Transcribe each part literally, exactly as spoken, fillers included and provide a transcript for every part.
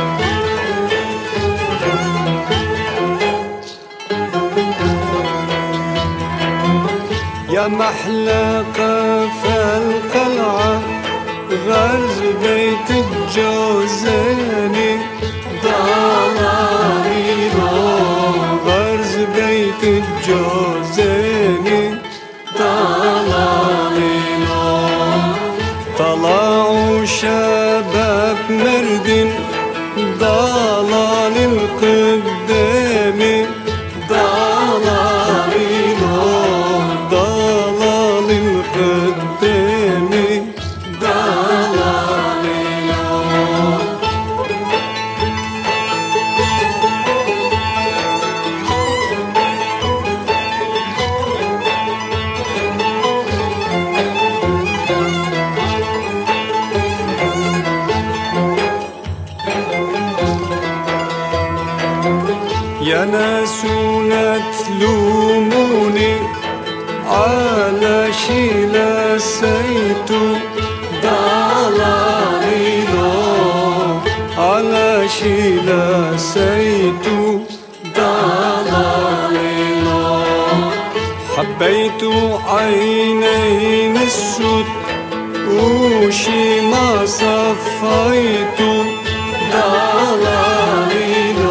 يا محلقة في القلعة غرز بيت الجوزاني ضلالي غرز بيت الجوزاني ضلالي طلعوا شباب مرد ضلال القدامي ضلالي ضلال القدامي ضلالي يا ناس لا تلوموني على شي لسيتو ضلالي على شي لسيتو ضلالي حبيت عينين السود وشي ما صفيتو ضلالي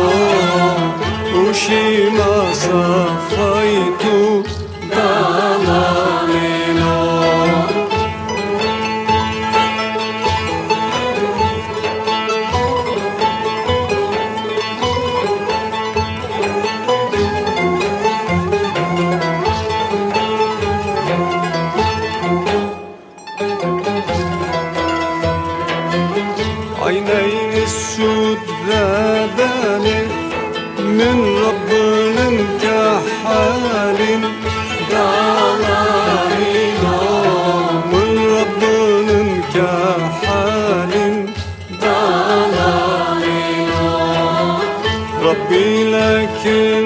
وشي ما صفيتو ضلالي عينين السود ذابالي من ربنا انكحال ضلالي من ربنا انكحال ضلالي ربي لكن